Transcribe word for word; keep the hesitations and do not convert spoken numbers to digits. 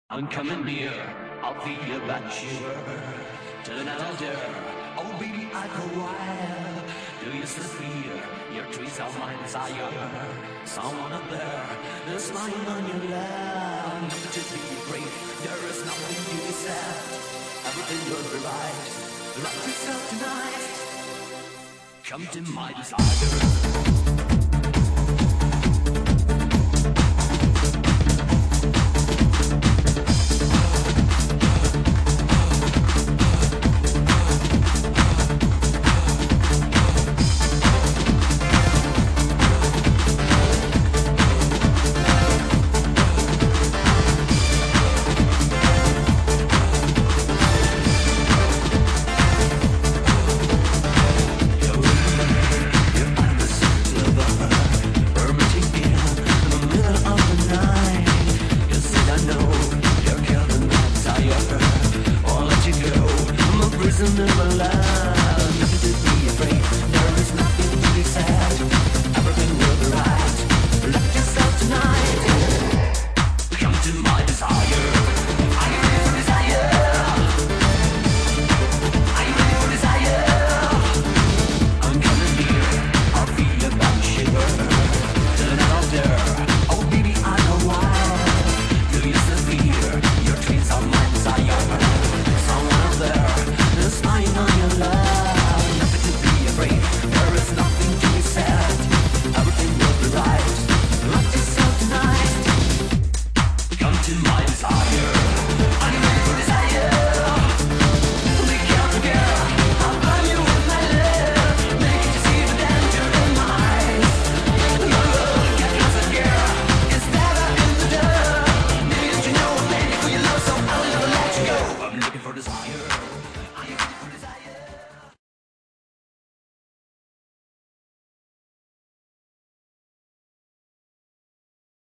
I'm coming near, I'll feel you back shiver. Turn out all dare, oh baby I go wild. Do you still fear your trees are my desire? Someone up there is lying on your lap. Need to be brave, there is nothing to be said. Everything will be right, like yourself tonight. Come to my desire. Prisoner of love, nothing to be afraid. There is nothing to be sad. Everything will be right. Let yourself tonight. Come to my desire. Are you ready for desire? Are you ready for desire? I'm coming near. I'll feel your body shiver. Turn it out there. Oh baby, I know why. Do you still fear your dreams are my desire? Someone out there is lying on your love. Nothing to be afraid. There is nothing to be said. Everything will be right. Let yourself tonight. Come to my desire. Are you ready for desire? Be careful, girl. I'll burn you with my love. Make you see the danger in my eyes. Get closer, girl. It's better in the dark. Maybe that you know I'm ready for your love, so I'll never let you go. I'm looking for desire.